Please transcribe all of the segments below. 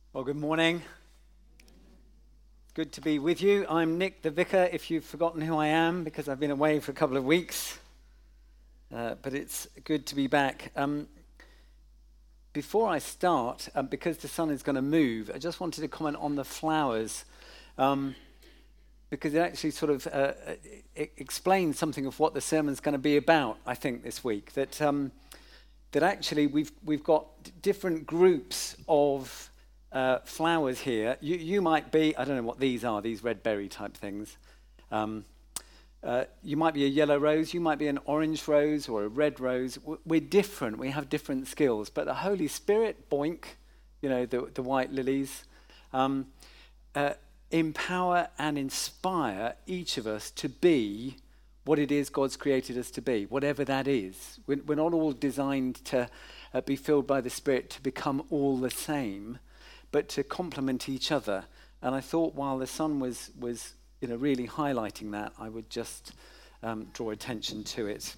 Well, good morning. Good to be with you. I'm Nick the Vicar, if you've forgotten who I am, because I've been away for a couple of weeks. But it's good to be back. Before I start, because the sun is going to move, I just wanted to comment on the flowers, because it actually sort of it explains something of what the sermon's going to be about, I think, this week. That actually we've got different groups of flowers here. You might be, I don't know what these are, these red berry type things. You might be a yellow rose, you might be an orange rose or a red rose. We're different, we have different skills. But the Holy Spirit, boink, the white lilies, empower and inspire each of us to be what it is God's created us to be, whatever that is. We're not all designed to be filled by the Spirit to become all the same, but to complement each other. And I thought while the sun was really highlighting that, I would just draw attention to it.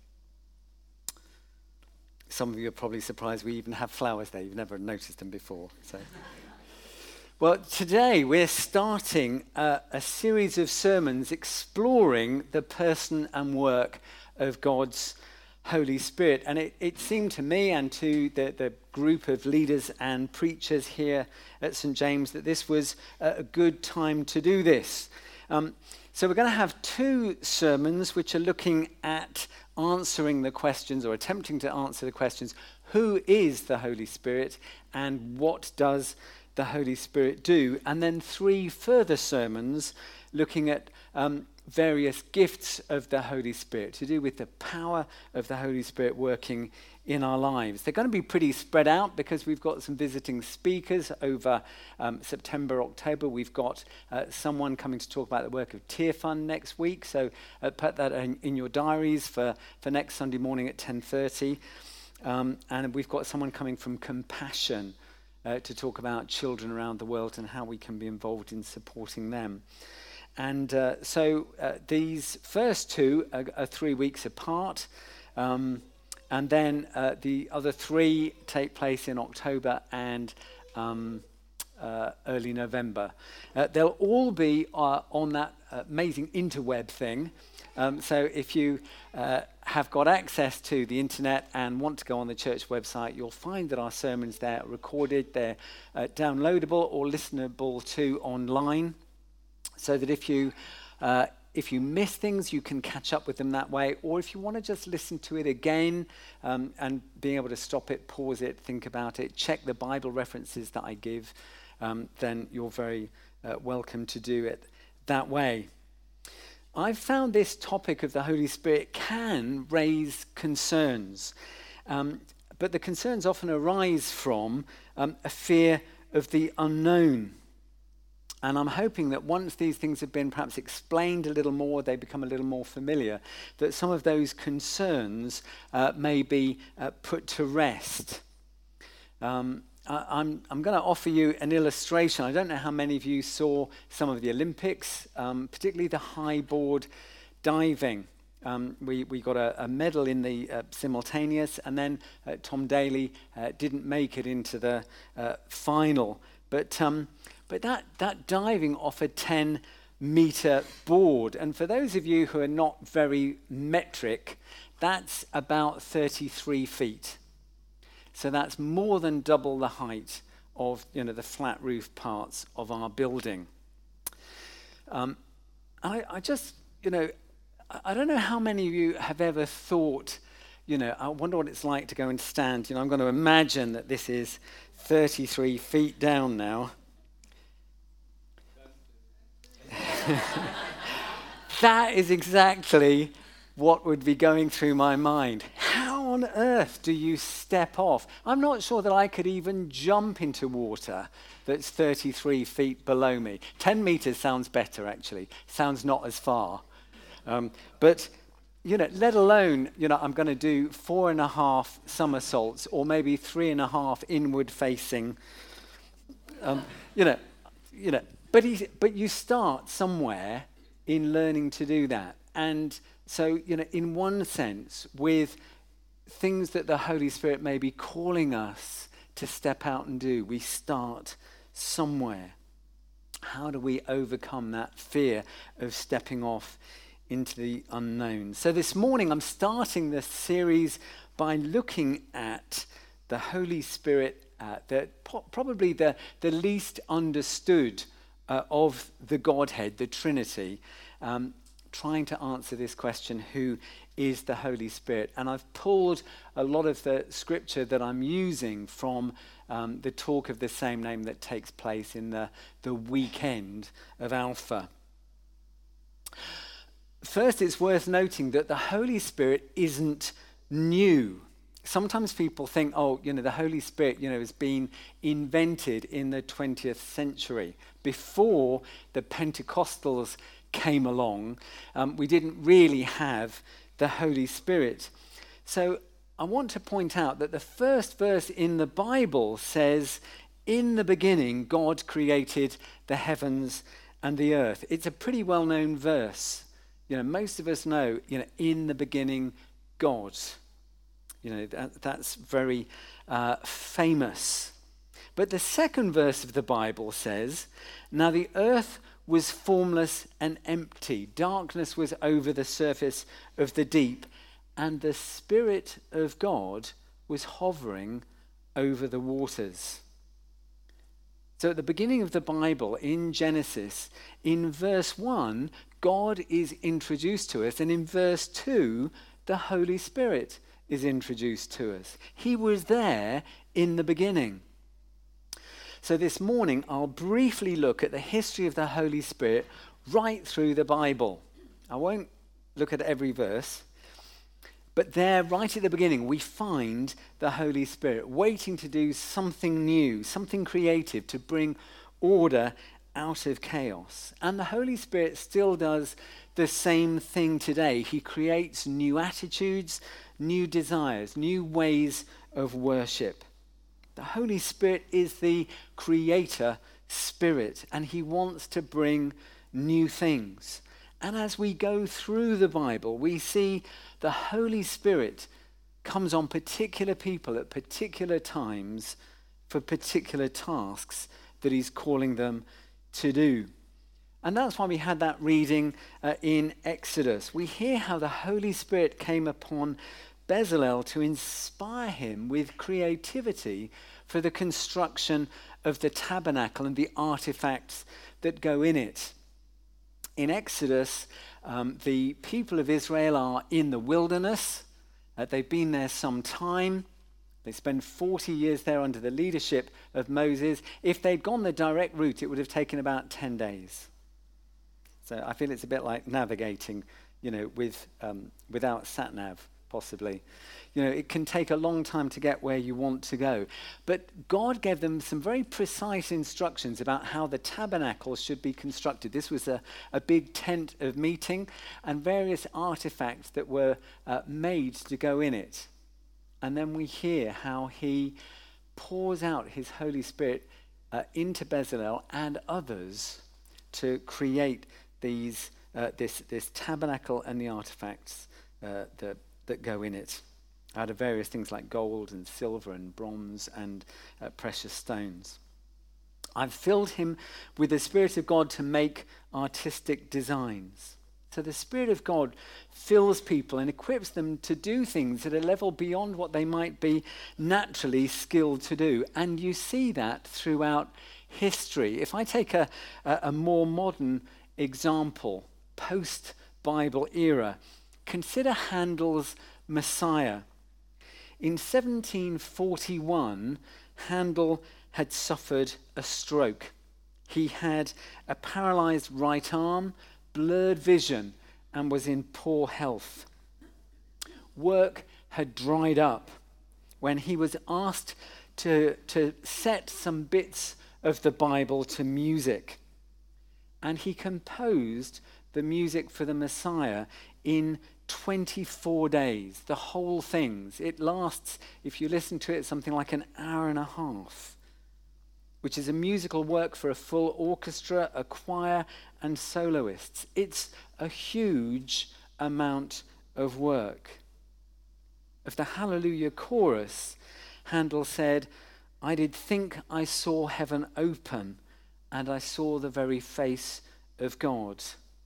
Some of you are probably surprised we even have flowers there. You've never noticed them before. So, well, today we're starting a series of sermons exploring the person and work of God's Holy Spirit. And it seemed to me and to the group of leaders and preachers here at St. James that this was a good time to do this. So we're going to have two sermons which are looking at answering the questions or attempting to answer the questions, who is the Holy Spirit and what does the Holy Spirit do? And then three further sermons looking at various gifts of the Holy Spirit to do with the power of the Holy Spirit working in our lives. They're going to be pretty spread out because we've got some visiting speakers over September, October. We've got someone coming to talk about the work of Tear Fund next week, so put that in your diaries for next Sunday morning at 10:30. And we've got someone coming from Compassion to talk about children around the world and how we can be involved in supporting them. And so these first two are 3 weeks apart, and then the other three take place in October and early November. They'll all be on that amazing interweb thing. So if you have got access to the internet and want to go on the church website, you'll find that our sermons there are recorded. They're downloadable or listenable to online, so that if you miss things, you can catch up with them that way. Or if you want to just listen to it again and being able to stop it, pause it, think about it, check the Bible references that I give, then you're very welcome to do it that way. I've found this topic of the Holy Spirit can raise concerns, but the concerns often arise from a fear of the unknown. And I'm hoping that once these things have been perhaps explained a little more, they become a little more familiar, that some of those concerns may be put to rest. I'm going to offer you an illustration. I don't know how many of you saw some of the Olympics, particularly the high board diving. We got a medal in the simultaneous, and then Tom Daley didn't make it into the final. But that diving off a 10-meter board, and for those of you who are not very metric, that's about 33 feet. So that's more than double the height of the flat roof parts of our building. I just, I don't know how many of you have ever thought, I wonder what it's like to go and stand. I'm going to imagine that this is 33 feet down now. That is exactly what would be going through my mind. How on earth do you step off? I'm not sure that I could even jump into water that's 33 feet below me. 10 meters sounds better, actually. Sounds not as far. But let alone, I'm going to do 4.5 somersaults or maybe 3.5 inward facing, But you start somewhere in learning to do that. And so, in one sense, with things that the Holy Spirit may be calling us to step out and do, we start somewhere. How do we overcome that fear of stepping off into the unknown? So this morning I'm starting this series by looking at the Holy Spirit, probably the least understood of the Godhead, the Trinity, trying to answer this question, who is the Holy Spirit? And I've pulled a lot of the scripture that I'm using from the talk of the same name that takes place in the weekend of Alpha. First, it's worth noting that the Holy Spirit isn't new. Sometimes people think, the Holy Spirit, has been invented in the 20th century. Before the Pentecostals came along, we didn't really have the Holy Spirit. So I want to point out that the first verse in the Bible says, "In the beginning, God created the heavens and the earth." It's a pretty well-known verse. Most of us know, in the beginning, God. That's very famous. But the second verse of the Bible says, "Now the earth was formless and empty. Darkness was over the surface of the deep, and the Spirit of God was hovering over the waters." So at the beginning of the Bible, in Genesis, in verse 1, God is introduced to us, and in verse 2, the Holy Spirit is introduced to us. He was there in the beginning. So this morning, I'll briefly look at the history of the Holy Spirit right through the Bible. I won't look at every verse, but there, right at the beginning, we find the Holy Spirit waiting to do something new, something creative, to bring order out of chaos. And the Holy Spirit still does the same thing today. He creates new attitudes, new desires, new ways of worship. The Holy Spirit is the creator spirit, and he wants to bring new things. And as we go through the Bible, we see the Holy Spirit comes on particular people at particular times for particular tasks that he's calling them to do. And that's why we had that reading in Exodus. We hear how the Holy Spirit came upon Bezalel to inspire him with creativity for the construction of the tabernacle and the artifacts that go in it. In Exodus, the people of Israel are in the wilderness. They've been there some time. They spend 40 years there under the leadership of Moses. If they'd gone the direct route, it would have taken about 10 days. So I feel it's a bit like navigating, without sat-nav, possibly. It can take a long time to get where you want to go. But God gave them some very precise instructions about how the tabernacle should be constructed. This was a big tent of meeting and various artifacts that were made to go in it. And then we hear how he pours out his Holy Spirit into Bezalel and others to create this tabernacle and the artifacts that go in it, out of various things like gold and silver and bronze and precious stones. I've filled him with the Spirit of God to make artistic designs. So the Spirit of God fills people and equips them to do things at a level beyond what they might be naturally skilled to do. And you see that throughout history. If I take a more modern example, post-Bible era, consider Handel's Messiah. In 1741, Handel had suffered a stroke. He had a paralyzed right arm, blurred vision, and was in poor health. Work had dried up when he was asked to set some bits of the Bible to music. And he composed the music for the Messiah in 24 days, the whole thing. It lasts, if you listen to it, something like an hour and a half, which is a musical work for a full orchestra, a choir, and soloists. It's a huge amount of work. Of the Hallelujah chorus, Handel said, I did think I saw heaven open, and I saw the very face of God.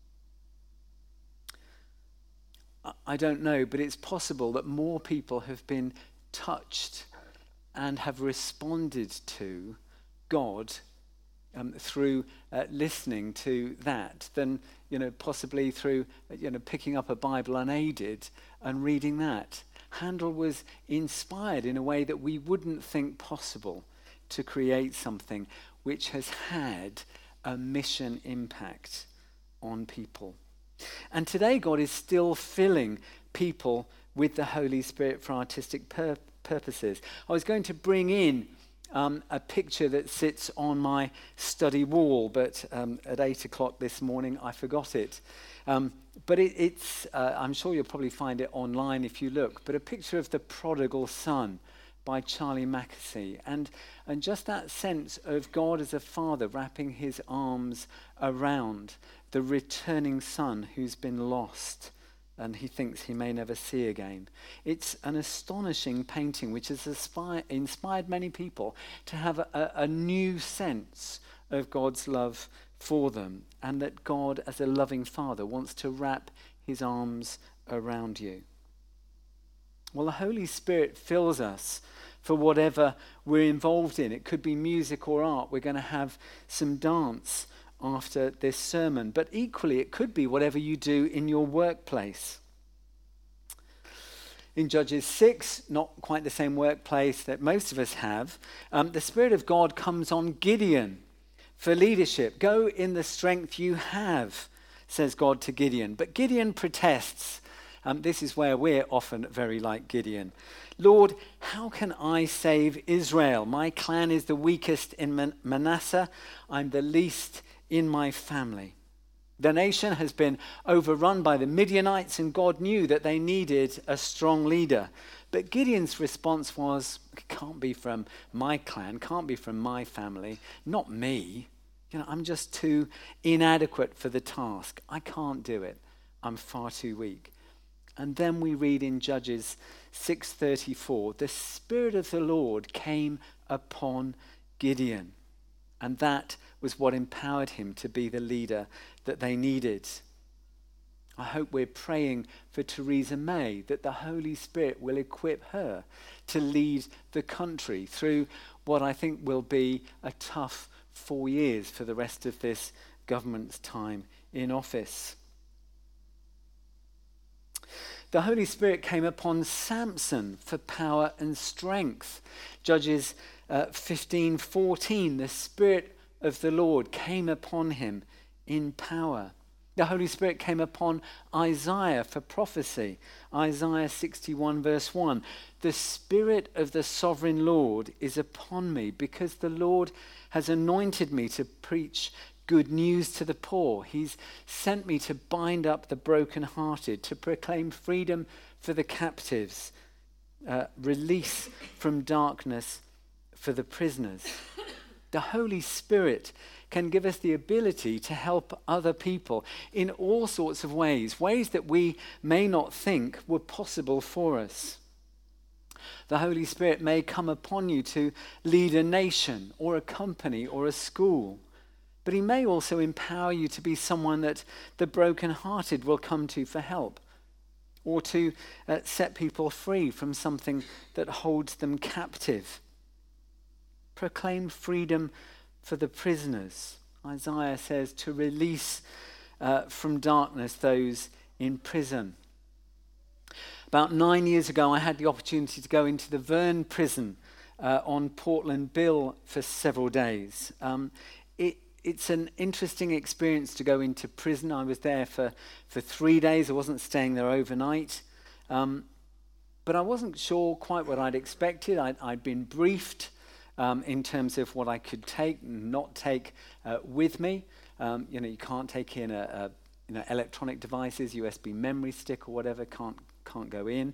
I don't know, but it's possible that more people have been touched and have responded to God through listening to that than, possibly through, picking up a Bible unaided and reading that. Handel was inspired in a way that we wouldn't think possible to create something which has had a mission impact on people. And today God is still filling people with the Holy Spirit for artistic purposes. I was going to bring in a picture that sits on my study wall, but at 8 o'clock this morning I forgot it. But it's I'm sure you'll probably find it online if you look, but a picture of the prodigal son by Charlie Mackesy. And just that sense of God as a father wrapping his arms around the returning son who's been lost and he thinks he may never see again. It's an astonishing painting which has inspired many people to have a new sense of God's love for them, and that God as a loving father wants to wrap his arms around you. Well, the Holy Spirit fills us for whatever we're involved in. It could be music or art. We're going to have some dance after this sermon. But equally, it could be whatever you do in your workplace. In Judges 6, not quite the same workplace that most of us have, the Spirit of God comes on Gideon for leadership. Go in the strength you have, says God to Gideon. But Gideon protests. This is where we're often very like Gideon. Lord, how can I save Israel? My clan is the weakest in Manasseh. I'm the least in my family. The nation has been overrun by the Midianites, and God knew that they needed a strong leader. But Gideon's response was, it can't be from my clan, can't be from my family, not me. I'm just too inadequate for the task. I can't do it. I'm far too weak. And then we read in Judges 6:34, the Spirit of the Lord came upon Gideon. And that was what empowered him to be the leader that they needed. I hope we're praying for Theresa May, that the Holy Spirit will equip her to lead the country through what I think will be a tough 4 years for the rest of this government's time in office. The Holy Spirit came upon Samson for power and strength. Judges 15:14, the Spirit of the Lord came upon him in power. The Holy Spirit came upon Isaiah for prophecy. Isaiah 61 verse 1. The Spirit of the Sovereign Lord is upon me, because the Lord has anointed me to preach good news to the poor. He's sent me to bind up the brokenhearted, to proclaim freedom for the captives, release from darkness for the prisoners. The Holy Spirit can give us the ability to help other people in all sorts of ways that we may not think were possible for us. The Holy Spirit may come upon you to lead a nation or a company or a school, but he may also empower you to be someone that the brokenhearted will come to for help, or to set people free from something that holds them captive. Proclaim freedom for the prisoners. Isaiah says to release from darkness those in prison. About 9 years ago, I had the opportunity to go into the Verne prison on Portland Bill for several days. It's an interesting experience to go into prison. I was there for 3 days. I wasn't staying there overnight. But I wasn't sure quite what I'd expected. I'd been briefed in terms of what I could take and not take with me. You can't take in electronic devices, USB memory stick or whatever, can't go in.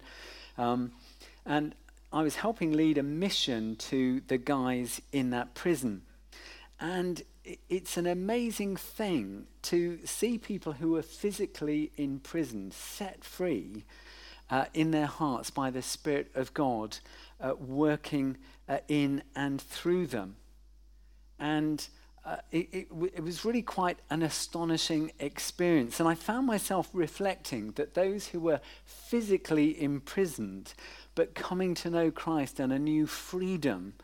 And I was helping lead a mission to the guys in that prison. And it's an amazing thing to see people who are physically in prison set free in their hearts by the Spirit of God working in and through them. And it was really quite an astonishing experience. And I found myself reflecting that those who were physically imprisoned but coming to know Christ and a new freedom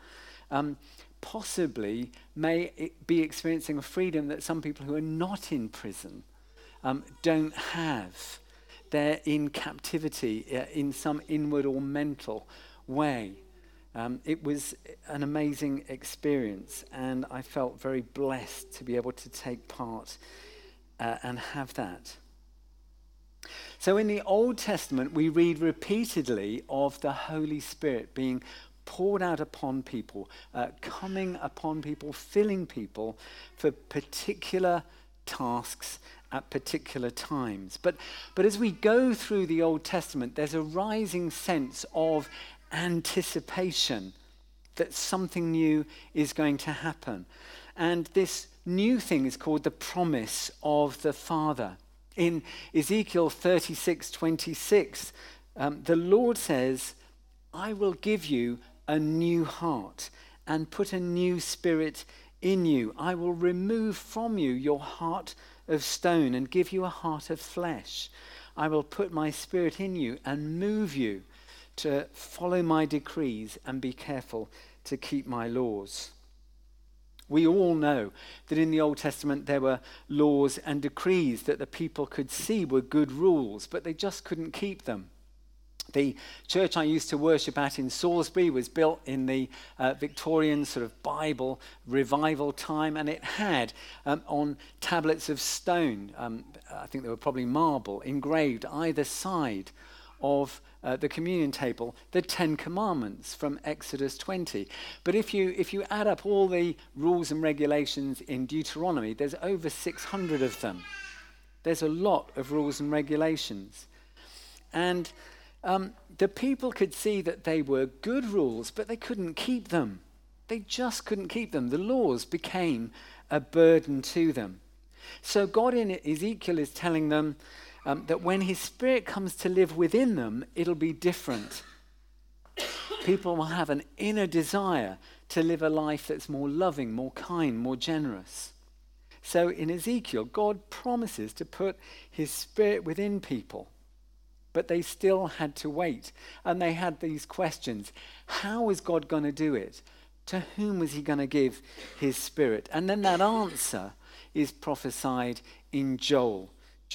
possibly may be experiencing a freedom that some people who are not in prison don't have. They're in captivity in some inward or mental way. It was an amazing experience, and I felt very blessed to be able to take part and have that. So in the Old Testament, we read repeatedly of the Holy Spirit being poured out upon people, coming upon people, filling people for particular tasks at particular times. But as we go through the Old Testament, there's a rising sense of anticipation that something new is going to happen. And this new thing is called the promise of the Father. In Ezekiel 36:26, the Lord says, I will give you a new heart and put a new spirit in you. I will remove from you your heart of stone and give you a heart of flesh. I will put my spirit in you and move you to follow my decrees and be careful to keep my laws. We all know that in the Old Testament there were laws and decrees that the people could see were good rules, but they just couldn't keep them. The church I used to worship at in Salisbury was built in the Victorian sort of Bible revival time, and it had on tablets of stone, I think they were probably marble, engraved either side of the communion table, the 10 Commandments from Exodus 20. But if you add up all the rules and regulations in Deuteronomy, there's over 600 of them. There's a lot of rules and regulations. And the people could see that they were good rules, but they couldn't keep them. They just couldn't keep them. The laws became a burden to them. So God in Ezekiel is telling them that when his Spirit comes to live within them, it'll be different. People will have an inner desire to live a life that's more loving, more kind, more generous. So in Ezekiel, God promises to put his Spirit within people. But they still had to wait. And they had these questions. How is God going to do it? To whom was he going to give his Spirit? And then that answer is prophesied in Joel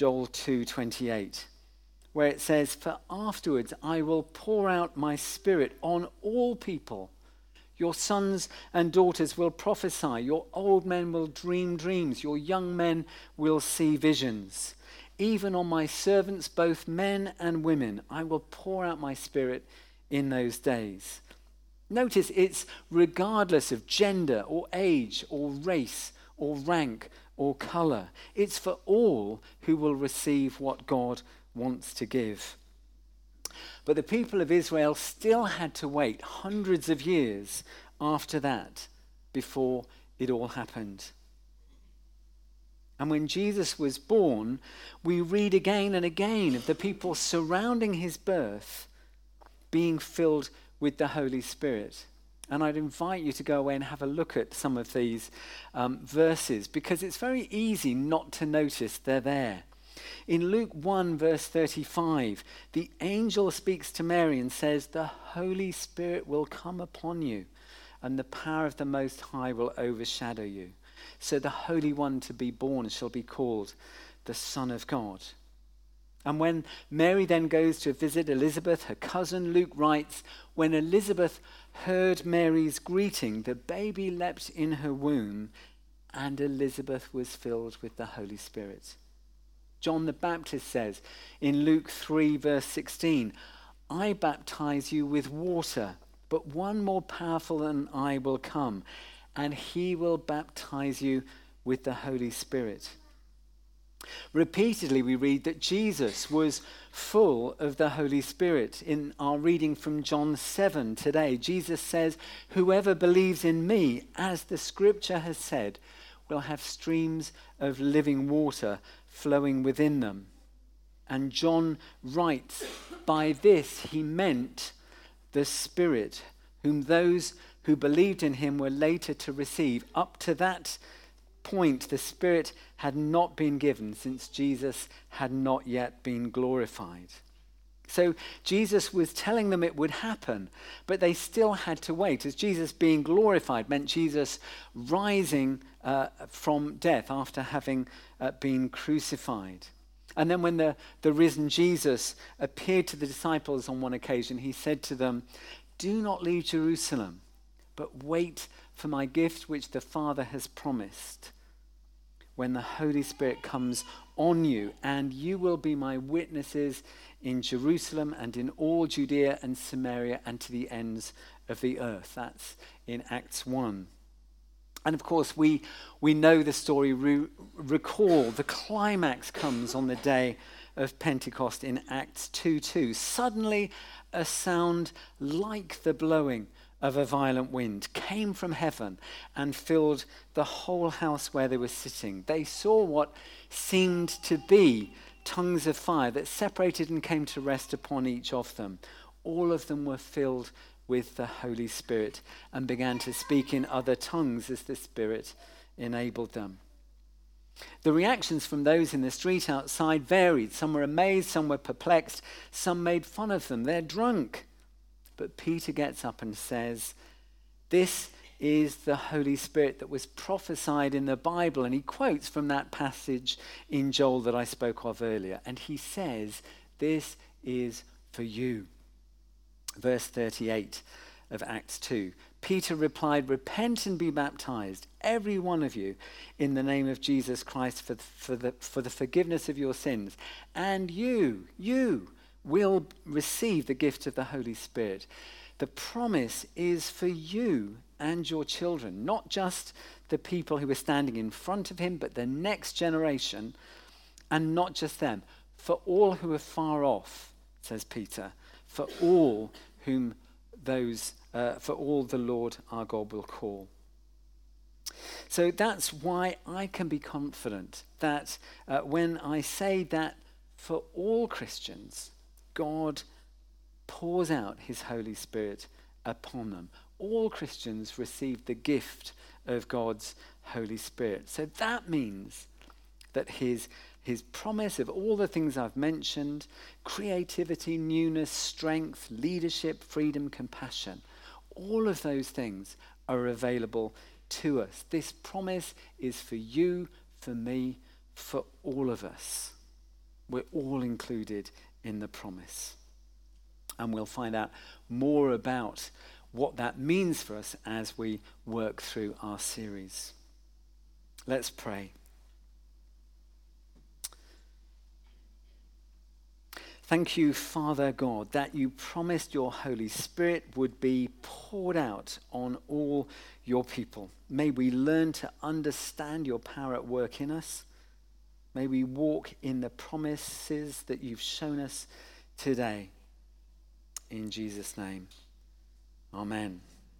2:28, where it says, for afterwards I will pour out my Spirit on all people. Your sons and daughters will prophesy. Your old men will dream dreams. Your young men will see visions. Even on my servants, both men and women, I will pour out my Spirit in those days. Notice it's regardless of gender or age or race or rank or colour. It's for all who will receive what God wants to give. But the people of Israel still had to wait hundreds of years after that before it all happened. And when Jesus was born, we read again and again of the people surrounding his birth being filled with the Holy Spirit. And I'd invite you to go away and have a look at some of these verses, because it's very easy not to notice they're there. In Luke 1 verse 35, the angel speaks to Mary and says, the Holy Spirit will come upon you and the power of the Most High will overshadow you. So the Holy One to be born shall be called the Son of God. And when Mary then goes to visit Elizabeth, her cousin, Luke writes, when Elizabeth heard Mary's greeting, the baby leapt in her womb, and Elizabeth was filled with the Holy Spirit. John the Baptist says in Luke 3 verse 16, I baptize you with water, but one more powerful than I will come, and he will baptize you with the Holy Spirit. Repeatedly we read that Jesus was full of the Holy Spirit. In our reading from John 7 today, Jesus says, whoever believes in me, as the scripture has said, will have streams of living water flowing within them. And John writes, by this he meant the Spirit, whom those who believed in him were later to receive. Up to that point, the Spirit had not been given, since Jesus had not yet been glorified. So Jesus was telling them it would happen, but they still had to wait, as Jesus being glorified meant Jesus rising from death after having been crucified. And then when the risen Jesus appeared to the disciples on one occasion, he said to them, do not leave Jerusalem, but wait for my gift which the Father has promised, when the Holy Spirit comes on you, and you will be my witnesses in Jerusalem and in all Judea and Samaria and to the ends of the earth. That's in Acts 1. And of course, we know the story, recall the climax comes on the day of Pentecost in Acts 2:2. Suddenly, a sound like the blowing of a violent wind came from heaven and filled the whole house where they were sitting. They saw what seemed to be tongues of fire that separated and came to rest upon each of them. All of them were filled with the Holy Spirit and began to speak in other tongues as the Spirit enabled them. The reactions from those in the street outside varied. Some were amazed, some were perplexed, some made fun of them. They're drunk. But Peter gets up and says, this is the Holy Spirit that was prophesied in the Bible. And he quotes from that passage in Joel that I spoke of earlier. And he says, this is for you. Verse 38 of Acts 2. Peter replied, repent and be baptized, every one of you, in the name of Jesus Christ for the forgiveness of your sins. And you will receive the gift of the Holy Spirit. The promise is for you and your children, not just the people who are standing in front of him, but the next generation, and not just them, for all who are far off, says Peter, for all the Lord our God will call. So that's why I can be confident that when I say that for all Christians, God pours out his Holy Spirit upon them. All Christians receive the gift of God's Holy Spirit. So that means that his promise of all the things I've mentioned, creativity, newness, strength, leadership, freedom, compassion, all of those things are available to us. This promise is for you, for me, for all of us. We're all included in the promise. And we'll find out more about what that means for us as we work through our series. Let's pray. Thank you, Father God, that you promised your Holy Spirit would be poured out on all your people. May we learn to understand your power at work in us. May we walk in the promises that you've shown us today. In Jesus' name, amen.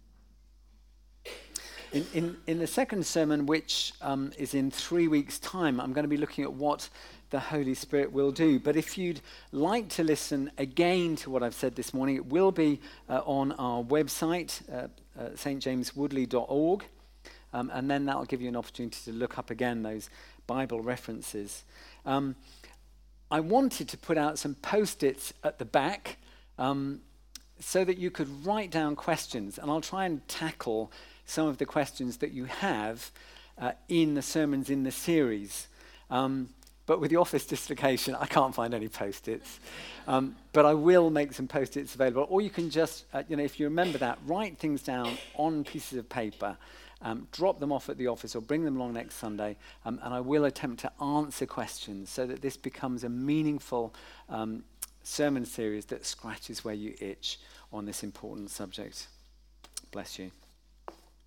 In the second sermon, which is in 3 weeks' time, I'm going to be looking at what the Holy Spirit will do. But if you'd like to listen again to what I've said this morning, it will be on our website, stjameswoodley.org, and then that'll give you an opportunity to look up again those Bible references. I wanted to put out some post-its at the back so that you could write down questions, and I'll try and tackle some of the questions that you have in the sermons in the series. But with the office dislocation, I can't find any post-its. But I will make some post-its available. Or you can just, if you remember that, write things down on pieces of paper, drop them off at the office or bring them along next Sunday, and I will attempt to answer questions so that this becomes a meaningful sermon series that scratches where you itch on this important subject. Bless you.